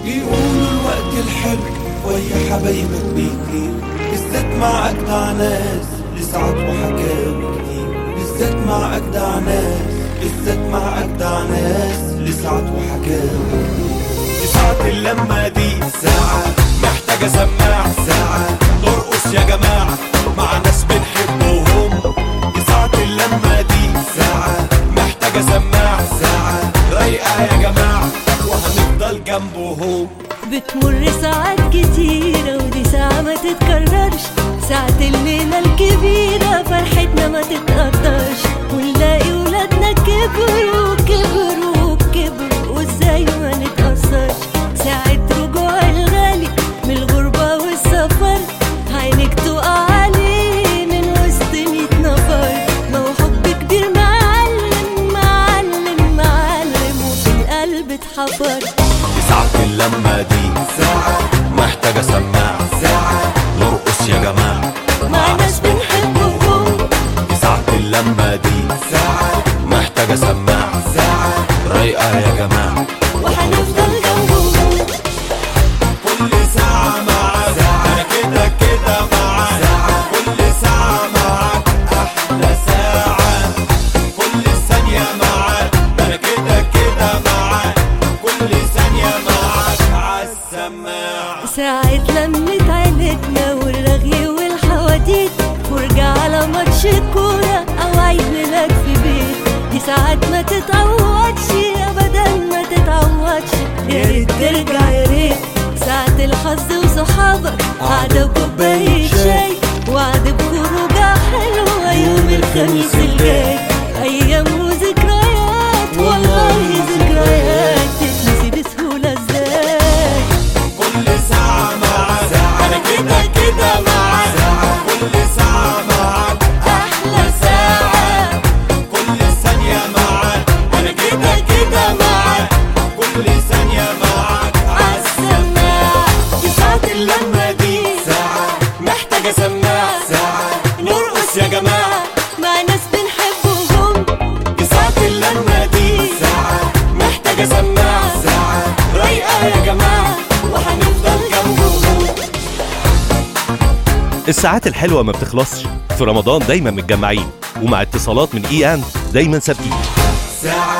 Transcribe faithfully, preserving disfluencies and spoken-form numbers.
بيقولوا الوقت الحلو ويا حبايبك بيطير، بالذات مع أجدع ناس لسعد وحكاوي كتير، بالذات مع أجدع ناس، بالذات مع أجدع ناس لسعد وحكاوي كتير. ساعة اللمة دي ساعة محتاجة سماع، ساعة نرقص يا جماعة مع ناس بنحبهم. ساعة اللمة دي ساعة محتاجة سماع، ساعة رايقة يا جماعة وهنفضل جنبهم. بتمر ساعات كتيرة ودي ساعة ما تتكررش، ساعة الليلة الكبيرة فرحتنا ما تتقدرش، ونلاقي ولادنا كبروا كبروا كبروا وازاي ما نتأثرش. ساعة رجوع الغالي من الغربة والسفر، عينك تقع عليه من وسط ميت نفر. ما هو حب كبير معلم معلم معلم وفي القلب اتحفر. ساعة اللمة دي ساعة محتاجة سماع، ساعة نرقص يا جماعة مع ناس بنحبهم. ساعة اللمة دي ساعة محتاجة سماع، ساعة رايقة يا جماعة وهنفضل جنبهم. كل ساعة معاك أنا كده كده معاك، كل ساعة معاك أحلى ساعة، كل ثانية معاك أنا كده كده معاك، كل ثانية معاك عالسماعة. ساعة لمة عيلتنا والرغي والحواديت، فرجة على ماتش كورة أو عيد ميلاد في بيت. دي ساعات ما تتعوضش أبدا ما تتعوضش، يا ريت ترجع يا ريت. ساعة الحظ وصحابك قعدة وكوباية شاي، وعد بخروجة حلوة يوم الخميس الجاي. أيام وذكريات والله ذكريات تتنسي بسهولة ازاي. كل ساعة معاك أنا كده كده معاك، كل ساعة معاك أحلى ساعة، كل ثانية معاك أنا كده كده معاك، كل ثانية معاك عالسماع. ساعة اللمة دي ساعة محتاجة سماع، ساعة نرقص يا جماعة مع ناس بنحبهم. ساعة اللمة دي ساعة محتاجة سماع، ساعة رايقة يا جماعة وهنفضل جنبهم. الساعات الحلوة ما بتخلصش، في رمضان دايما متجمعين، ومع اتصالات من اي ان دايما سابقين. ساعة